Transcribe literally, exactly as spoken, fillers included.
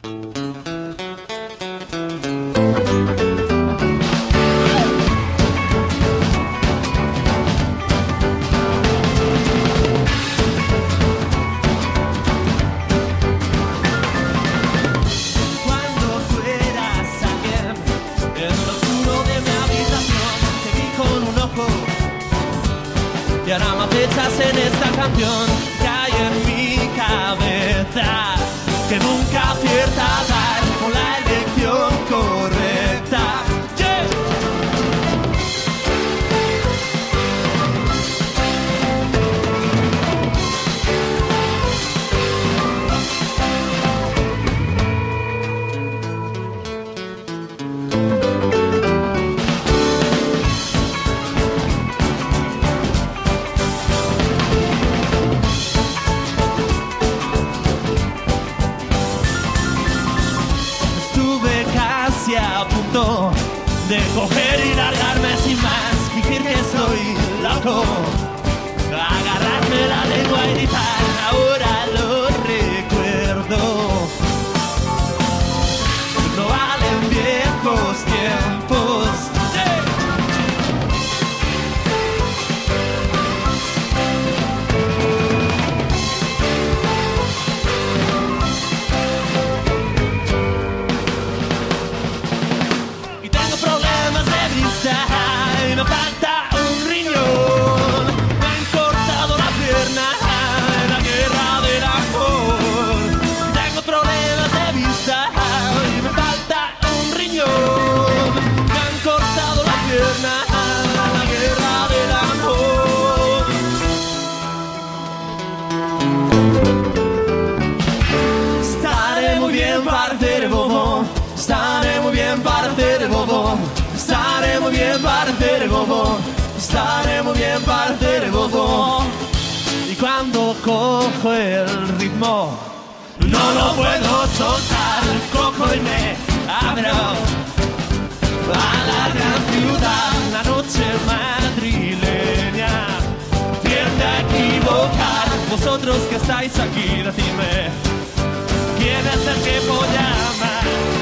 Y ahora me fechas en esta canción que hay en mi cabeza, que nunca acierta a dar con la elección correcta. Yeah. A punto de coger y largarme sin más, fingir que estoy loco, agarrarme la lengua y gritar, ahora lo recuerdo, no valen viejos tiempos. Yeah. Y me falta un riñón, me han cortado la pierna en la guerra del amor. Tengo problemas de vista y me falta un riñón, me han cortado la pierna en la guerra del amor. Estaré muy bien parte bobo, estaré muy bien parte bobo. Estaré muy bien parte bobo, estaré muy bien parte bobo. Y cuando cojo el ritmo, no lo puedo soltar, cojo y me abro a la gran ciudad. La noche madrileña tiende a equivocar. Vosotros que estáis aquí, decidme, ¿quién es el que puedo llamar?